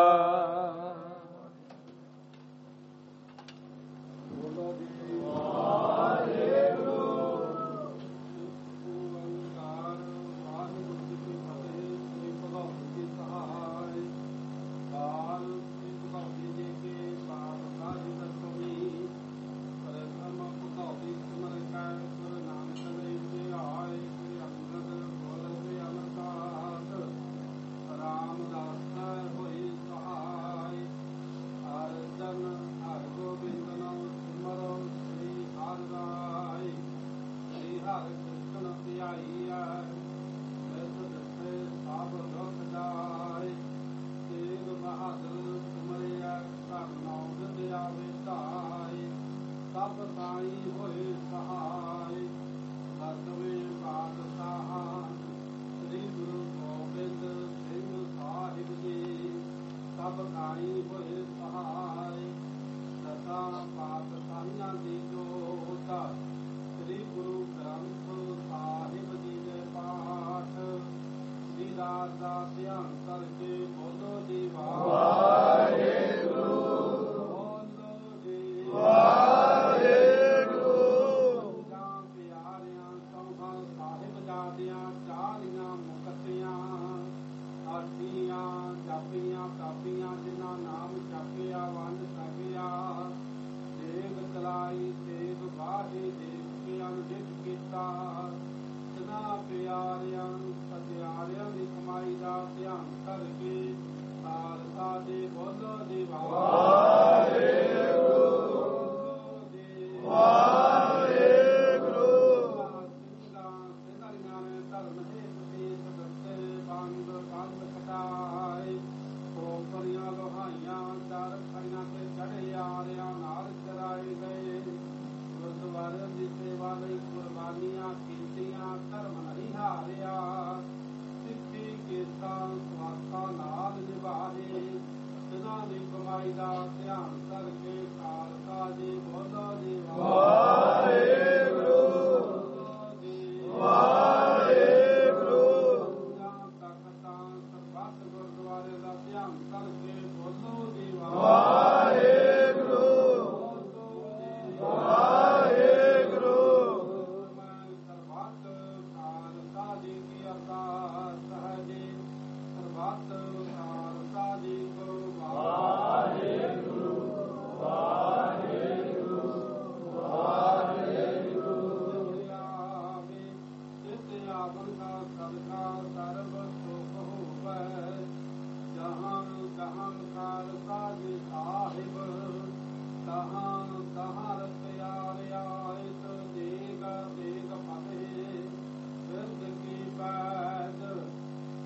ਅਰਦਾਸ।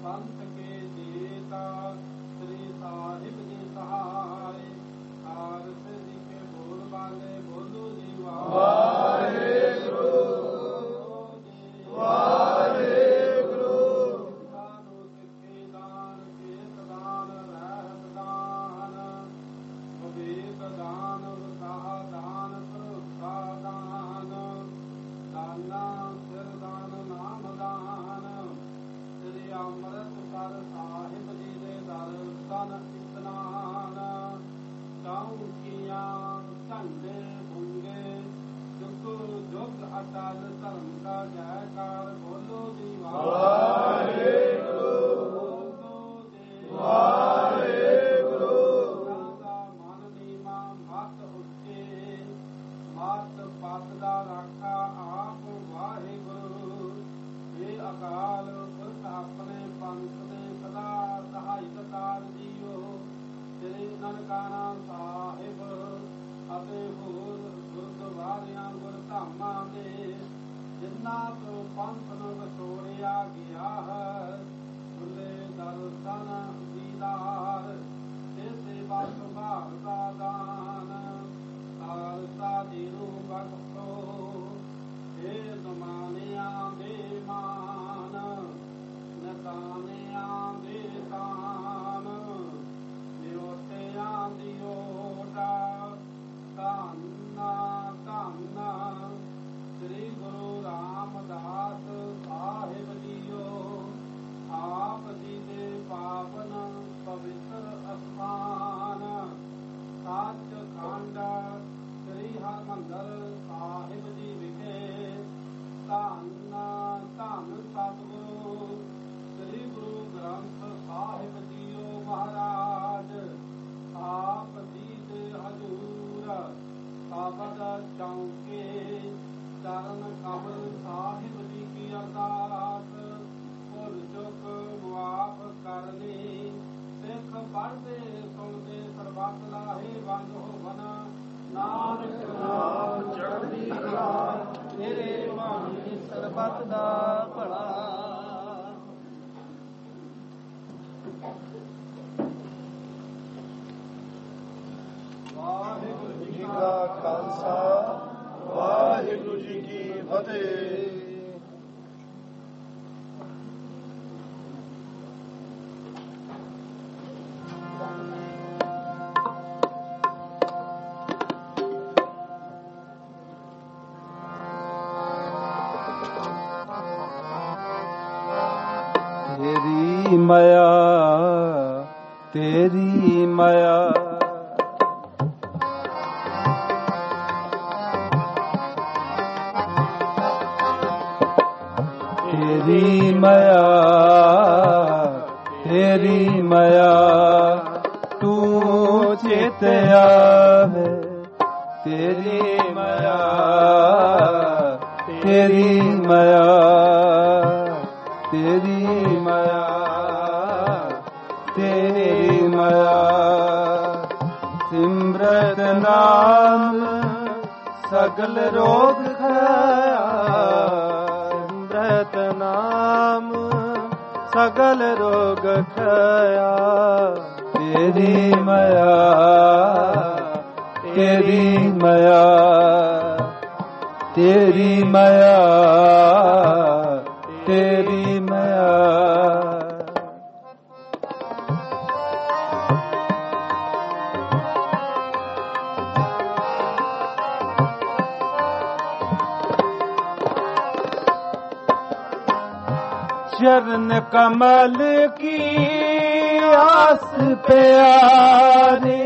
संत के जेता श्री साहिब जी सहाय हार से जी के बोल वाले बोलो जी वाहेगुरु वाहेगुरु दानो सिक्खे दान केत दान रहत दान विवेक दान वसाह दान सुरक्षा दान दाना सिर दान नाम दान श्री ਅੰਮ੍ਰਿਤਸਰ ਸਾਹਿਬ ਜੀ ਦੇ ਦਰਸ਼ਨ ਇਸਨਾਨ ਚੌਂਕੀਆਂ ਝੰਡੇ ਬੁੰਗੇ ਜੁਗ ਜੁਗ ਅਟਲ ਧਰਮ ਦਾ ਜੈਕਾਰ ਬੋਲੋ ਜੀ ਵਾਹਿਗੁਰੂ ਬੋਲੋ ਜੀ ਵਾਹਿਗੁਰੂ ਦਾ ਮਨ ਨੀਵਾਂ ਮਤ ਉੱਚੇ ਮਤ ਪਤ ਦਾ ਰਾਖਾ ਆਪ ਵਾਹਿਗੁਰੂ ਇਹ ਅਕਾਲ ਆਪਣੇ ਪੰਥ ਦੇ ਸਦਾ ਸਹਾਇਕ ਤਾਰ ਜੀਓ ਸ੍ਰੀ ਨਨਕਾਣਾ ਸਾਹਿਬ ਅਤੇ ਹੋਰ ਗੁਰਦੁਆਰਿਆਂ ਗੁਰਧਾਮਾਂ ਦੇ ਜਿਨ੍ਹਾਂ ਤੋਂ ਪੰਥ ਨੂੰ ਵਿਛੋੜਿਆ ਗਿਆ ਹੈ ਖੁੱਲੇ ਦਰਸ਼ਨ ਦੀਦਾਰ ਤੇ ਸੇਵਾ ਸੰਭਾਲ ਦਾ ਦਾਨ ਖਾਲਸਾ ਜੀ ਨੂੰ ਬਖਸ਼ੋ ਇਹ ਜ਼ਮਾਨਿਆਂ ਦੇ ਮਾਨ ਨਤਾਨਿਆਂ ਦੇ ਤਾਨ ਨਿਉਟਿਆਂ ਦੀ ਓਟਾ ਧੰਨਾ ਧੰਨਾ ਸ੍ਰੀ ਗੁਰੂ ਰਾਮਦਾਸ ਸਾਹਿਬ ਜੀਓ ਆਪ ਜੀ ਦੇ ਪਾਵਨ ਪਵਿੱਤਰ ਅਸਥਾਨ ਸੱਚ ਖੰਡ ਸ੍ਰੀ ਹਰਿਮੰਦਰ ਸਾਹਿਬ ਜੀ ਵਿਖੇ ਧੰਨ ਧੰਨ ਸਤਿਗੁਰੂ ਸ੍ਰੀ ਗੁਰੂ ਗ੍ਰੰਥ ਸਾਹਿਬ ਜੀਓ ਮਹਾਰਾਜ ਆਪ ਜੀ ਦੇ ਹਜ਼ੂਰ ਸਾਬਦ ਚੌਂਕੇ ਚਰਨ ਕਮਲ ਸਾਹਿਬ ਜੀ ਕੀ ਅਰਦਾਸ ਭੁੱਲ ਚੁੱਕ ਮੁਆਫ ਕਰਨੀ ਸਿੱਖ ਪੜ੍ਹਦੇ ਸੁਣਦੇ ਸਰਬੱਤ ਲਾਹੇ ਬੰਦ ਹੋਵਨ ਨਾਨਕ ਨਾਮ ਚੜ੍ਹਦੀ ਕਲਾ ਤੇਰੇ ਬਾਣੀ ਸਰਬੱਤ ਦਾ ਭਲਾ ਵਾਹਿਗੁਰੂ ਜੀ ਕਾ ਖਾਲਸਾ ਵਾਹਿਗੁਰੂ ਜੀ ਕੀ ਫਤਿਹ। ਤੇਰੀ ਮਾਇਆ ਤੇਰੀ ਮਾਇਆ ਤੇਰੀ ਮਾਇਆ ਤੇਰੀ ਮਾਇਆ ਤੂੰ ਚਿਤ ਆਵੇ ਤੇਰੀ ਮਾਇਆ ਤੇਰੀ ਮਾਇਆ ਤੇਰੀ ਮਾਇਆ ਤੇਰੀ ਮਾਇਆ ਸਿਮਰਤ ਨਾਮ ਸਗਲ ਰੋਗ ਖਾਇਆ ਸਿਮਰਤ ਨਾਮ ਸਗਲ ਰੋਗ ਖਾਇਆ ਤੇਰੀ ਮਾਇਆ ਤੇਰੀ ਮਾਇਆ ਤੇਰੀ ਮਾਇਆ ਤੇਰੀ ਮਾਇਆ चरण कमल की आस प्यारे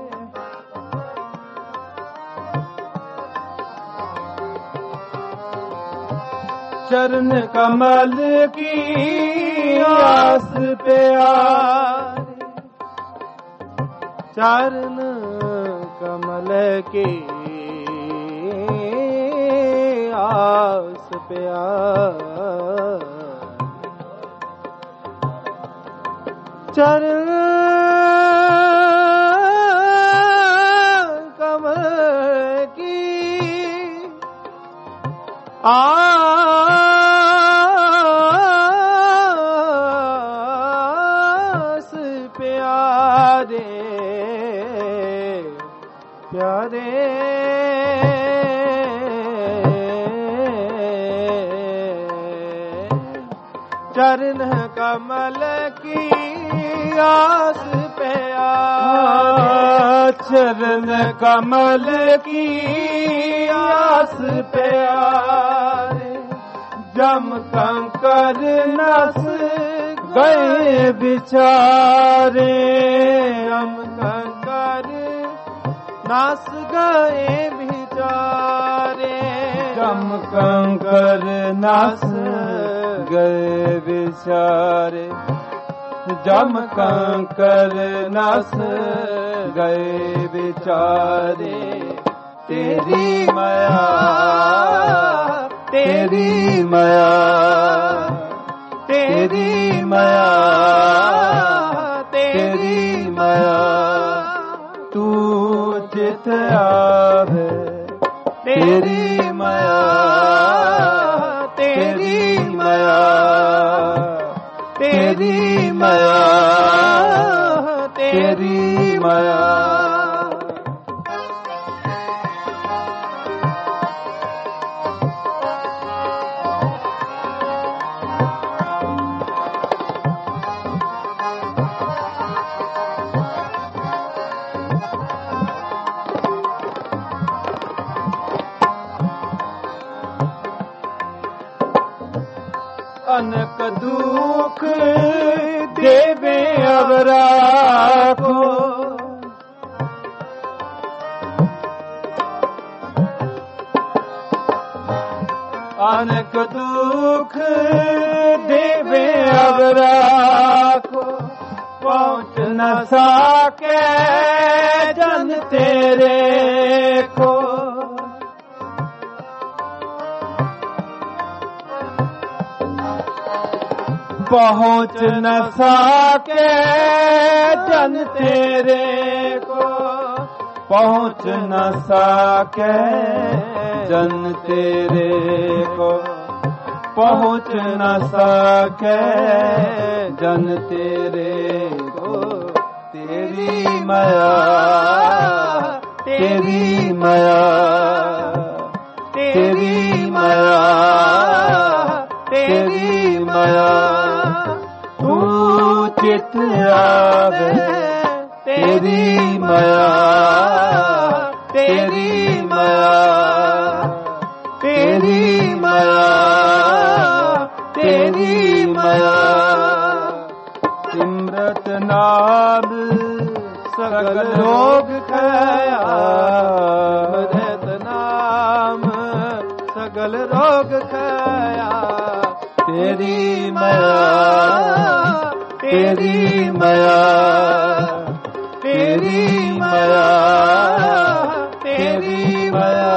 चरण कमल की आस प्यारे चरण कमल की आस प्यार चरण कमल की आस प्यारे प्यारे चरण कमल की आस पे चरण कमल की आस पे जम कंकर नस गए बिचारे जम कंकर नस गए बिचारे जम कंकर नस गए बिचारे जम कंकर नस गए बिचारे तेरी माया तेरी माया तेरी माया तेरी माया तू चित आवे तेरी माया तेरी माया तेरी माया तेरी माया अनक दुख देवे अवरा को अनक दुख देवे अवरा को पहुँच न सके जन तेरे को पहुँच न सके जन तेरे को पहुँच न सके जन तेरे को पहुँच न सके जन तेरे को तेरी माया तेरी माया तेरी माया तेरी माया तू चित आवे तेरी माया तेरी माया तेरी माया तेरी माया सिमरत नाम सगल रोग खया सिमरत नाम सगल रोग खया तेरी माया तेरी माया तेरी माया तेरी माया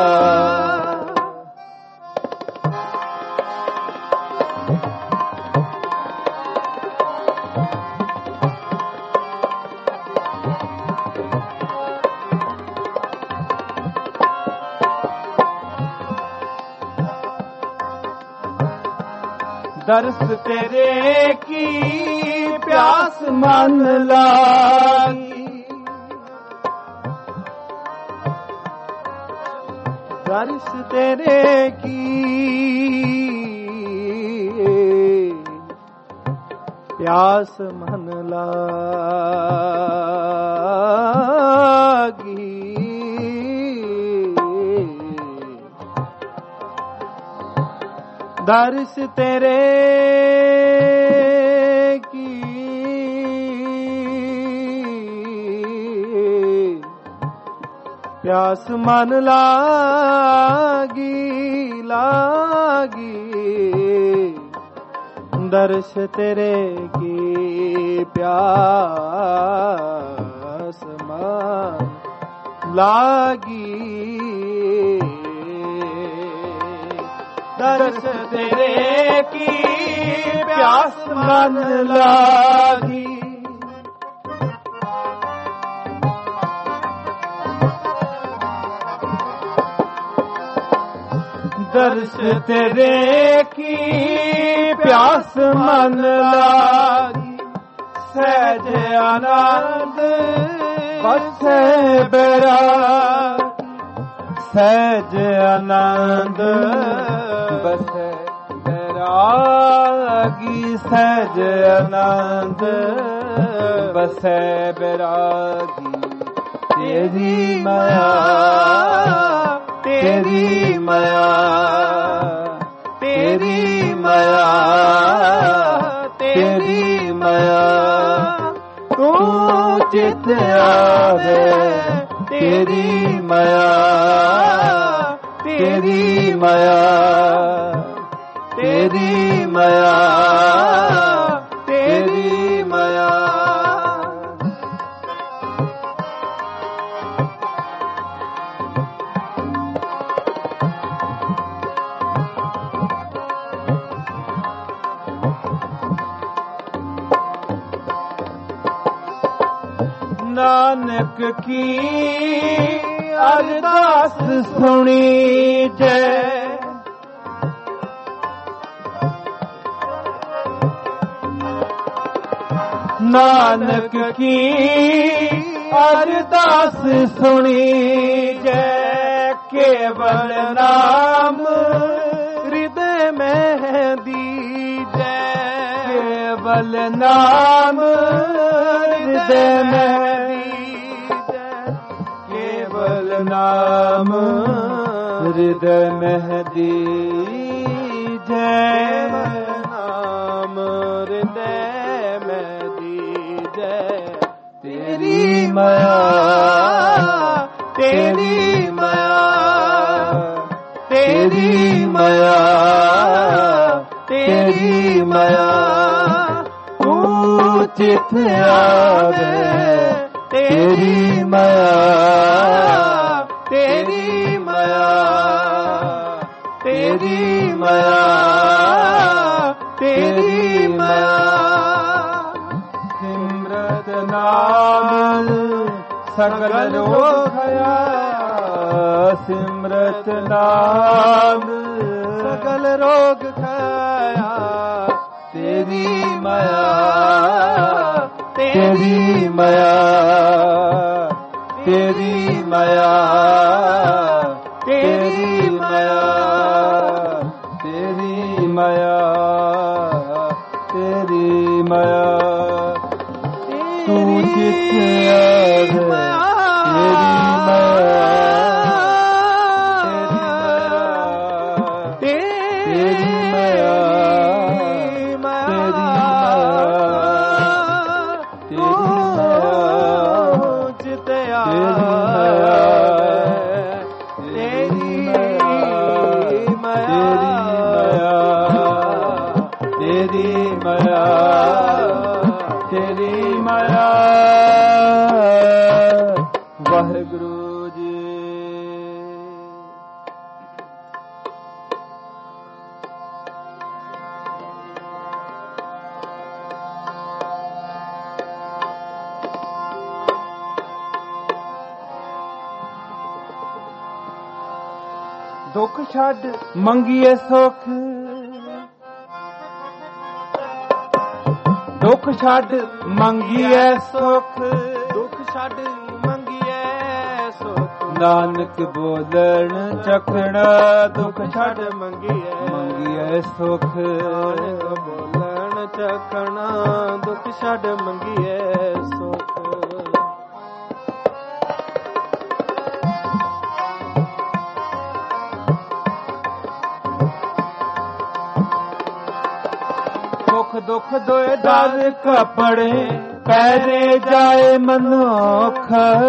दर्श तेरे की प्यास मन लागी दर्श तेरे की प्यास मन लागी दर्श तेरे की प्यास मन लागी लागी दर्श तेरे की प्यास मन लागी दर्श तेरे की प्यास मन लागी दर्श तेरे की प्यास मन लागी सहजे ਆਨੰਦ ਬਸੈ ਬੈਰਾਗ ਸਹਿਜ ਆਨੰਦ ਬਸੈ ਬੈਰਾਗੀ ਸਹਿਜ ਆਨੰਦ ਬਸੈ ਬੈਰਾਗੀ ਤੇਰੀ ਮਾਇਆ ਤੇਰੀ ਮਾਇਆ ਤੇਰੀ ਮਾਇਆ ਤੇਰੀ ਮਾਇਆ ਤੂੰ ਚਿਤ ਆਵੇ ਤੇਰੀ ਮਾਇਆ ਤੇਰੀ ਮਾਇਆ ਤੇਰੀ ਮਾਇਆ ਤੇਰੀ ਮਾਇਆ ਨਾਨਕ ਕੀ ਅਰਦਾਸ ਸੁਣੀ ਜੈ ਨਾਨਕ ਕੀ ਅਰਦਾਸ ਸੁਣੀ ਜੈ ਕੇਵਲ ਨਾਮ ਹਿਰਦੇ ਮਹਿ ਦੀਜੈ ਕੇਵਲ ਨਾਮ ਹਿਰਦੇ ਮਹਿ ਕੇਵਲ ਨਾਮ ਹਿਰਦੈ ਮਹਿ ਦੀਜੈ ਨਾਮ ਹਿਰਦੈ ਮਹਿ ਦੀਜੈ ਤੇਰੀ ਮਾਇਆ ਤੇਰੀ ਮਾਇਆ ਤੇਰੀ ਮਾਇਆ ਤੇਰੀ ਮਾਇਆ ਤੂੰ ਚਿਤ ਆਵੇ ਤੇਰੀ ਮਾਇਆ ਤੇਰੀ ਮਾਇਆ ਤੇਰੀ ਮਾਇਆ ਤੇਰੀ ਮਾਇਆ ਸਿਮਰਤ ਨਾਮ ਸਗਲ ਰੋਗ ਹੈ ਸਿਮਰਤ ਨਾਮ ਸਗਲ ਰੋਗ ਖਾਇਆ ਤੇਰੀ ਮਾਇਆ ਤੇਰੀ ਮਾਇਆ ਤੇਰੀ ਮਾਇਆ ਤੇਰੀ ਮਾਇਆ ਤੇਰੀ ਮਾਇਆ ਤੇਰੀ ਮਾਇਆ ਤੂੰ ਚਿਤ ਆਵੇ ਤੇਰੀ ਮਾਇਆ ਤੇਰੀ ਮਾਇਆ ਵਾਹਿਗੁਰੂ ਜੀ। ਦੁੱਖ ਛੱਡ ਮੰਗੀਏ ਸੁਖ ਦੁੱਖ ਛੱਡ ਮੰਗੀਏ ਸੁਖ ਦੁੱਖ ਛੱਡ ਮੰਗੀਏ ਸੁਖ ਨਾਨਕ ਬੋਲਣ ਚਖਣਾ ਦੁੱਖ ਛੱਡ ਮੰਗੀਏ ਸੁਖ ਨਾਨਕ ਬੋਲਣ ਚਖਣਾ ਦੁੱਖ ਛੱਡ ਮੰਗੀਏ ਸੁਖ ਦੁੱਖ ਦੋਏ ਦਰ ਕਪੜੇ ਪੈਰੇ ਜਾਏ ਮਨੁੱਖ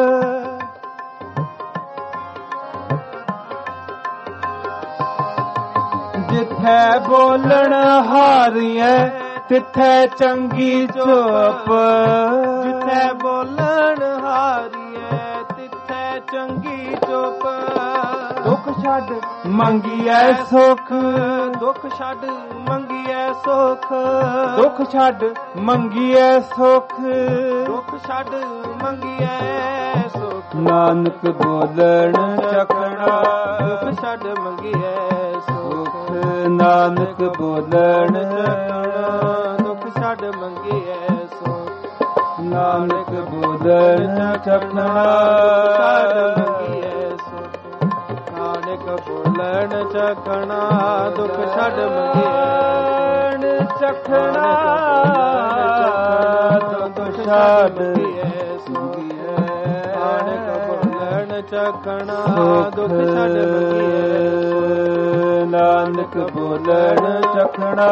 ਜਿੱਥੇ ਬੋਲਣ ਹਾਰੀਏ ਤਿੱਥੇ ਚੰਗੀ ਚੁੱਪ ਜਿੱਥੇ ਬੋਲਣ ਹਾਰੀਏ ਤਿੱਥੇ ਚੰਗੀ ਚੁੱਪ ਦੁੱਖ ਛੱਡ ਮੰਗੀਏ ਸੁਖ ਦੁੱਖ ਛੱਡ ਮੰਗੀਏ ਸੁਖ ਦੁੱਖ ਛੱਡ ਮੰਗੀਏ ਸੁਖ ਦੁੱਖ ਛੱਡ ਮੰਗੀਏ ਸੁਖ ਨਾਨਕ ਬੋਲਣ ਚਖਣਾ ਦੁੱਖ ਛੱਡ ਮੰਗੀਏ ਸੁਖ ਨਾਨਕ ਬੋਲਣ ਦੁੱਖ ਛੱਡ ਮੰਗੀਏ ਸੁਖ ਨਾਨਕ ਬੋਲਣ ਚਖਣਾ ਨਾਨਕ ਬੋਲਣ ਚਖਣਾ ਦੁਖ ਛੱਡ ਮੰਗੀਐ ਚਖਣਾ ਦੁਖ ਛੱਡ ਨਾਨਕ ਬੋਲਣ ਚਖਣਾ ਦੁਖ ਛੱਡ ਮੰਗੀਐ ਨਾਨਕ ਬੋਲਣ ਚਖਣਾ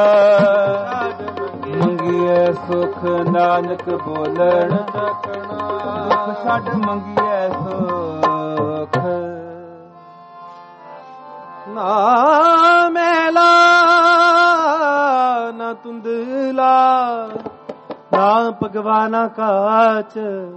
ਮੰਗੀਐ ਸੁਖ ਨਾਨਕ ਬੋਲਣ ਚਖਣਾ ਦੁਖ ਛੱਡ ਮੰਗੀਐ ਸੁਖ ਨਾ ਮੈਲਾ ਨਾ ਤੁੰਦਲਾ ਨਾ ਭਗਵਾਨਾ ਕਾਚ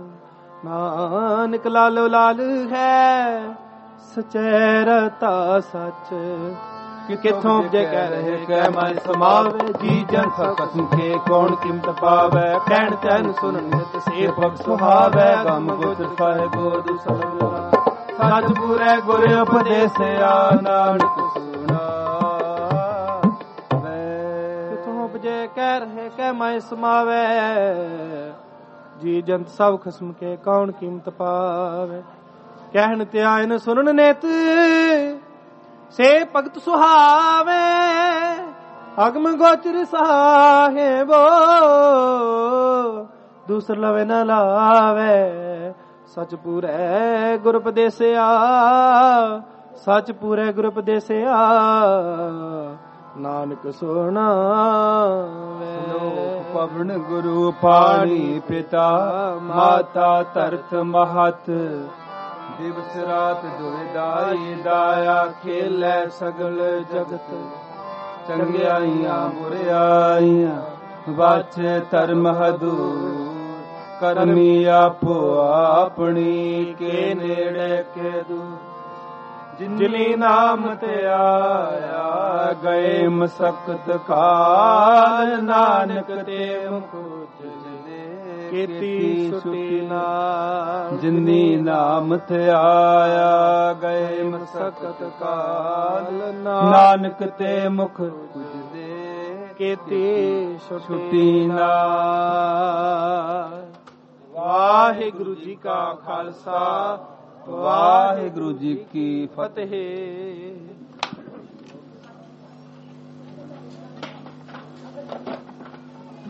ਨਾਨਕ ਲਾਲੋ ਲਾਲ ਹੈ ਸਚੈ ਰਤਾ ਸੱਚ ਕਿਥੋਂ ਜੇ ਕਹਿ ਰਹੇ ਕਹਿ ਮੈਂ ਸਮਾਵੇ ਜੀ ਜਨ ਕਸਮ ਕੇ ਕੌਣ ਕੀਮਤ ਪਾਵੇ ਕਹਿਣ ਚੈਨ ਸੁਨਨ ਨਿਤ ਸੇ ਭਗ ਸੁਹਾਵੇ ਗਮ ਗੁਰ ਸਾਹਿਬੋ ਦੁਸਰਾ ਸੱਚ ਪੂਰੇ ਗੁਰ ਉਪਦੇਸਿਆ ਨਾਨਕ ਸੁਣਾ ਕਿਥੋਂ ਉਪਜੇ ਕਹਿ ਰਹੇ ਕਹਿ ਮੈਂ ਸਮਾਵੇ ਜੀ ਜੰਤ ਸਭ ਖਸਮ ਕੇ ਕੌਣ ਕੀਮਤ ਪਾਵੇ ਕਹਿਣ ਤੇ ਆਇਨ ਸੁਨਨ ਨਿਤ ਸੇ ਭਗਤ ਸੁਹਾਵੇ ਅਗਮ ਗੋਚਰ ਸਾਹਿਬੋ ਦੂਸਰ ਲਵੇ ਨ ਲਾਵੇ ਸਚ ਪੂਰੇ ਗੁਰ ਉਪਦੇਸਿਆ ਸਚ ਪੂਰੇ ਗੁਰ ਉਪਦੇਸਿਆ ਨਾਨਕ ਸੁਣਾਵੇ ਪਵਨ ਗੁਰੂ ਪਾਣੀ ਪਿਤਾ ਮਾਤਾ ਧਰਤ ਮਹਤ ਦਿਵਸ ਰਾਤ ਦੁਇਦਾਈ ਦਾਇਆ ਖੇਲੇ ਸਗਲ ਜਗਤ ਚੰਗਿਆਈਆਂ ਬੁਰਿਆਈਆਂ ਵਾਚੇ ਧਰਮ ਹਦੂਰ ਕਰਮੀ ਆਪੋ ਆਪਣੀ ਕੇ ਨੇੜੇ ਕੇ ਦੂਰ ਜਿਨੀ ਨਾਮ ਤੇ ਆਇਆ ਗਏ ਮਸਕਤ ਕਾਲ ਨਾਨਕ ਤੇ ਮੁਖ ਕੀਤੀ ਸੁਟੀ ਨਾਲ ਜਿਨੀ ਨਾਮ ਤੇ ਆਇਆ ਗਏ ਮਸਕਤ ਕਾਲ ਨਾਨਕ ਤੇ ਮੁਖ ਪੁਜਦੇ ਕੀਤੀ ਛੁੱਟੀ ਨਾਲ। ਵਾਹਿਗੁਰੂ ਜੀ ਕਾ ਖਾਲਸਾ ਵਾਹਿਗੁਰੂ ਜੀ ਕੀ ਫਤਿਹ। ਫਤਿਹ।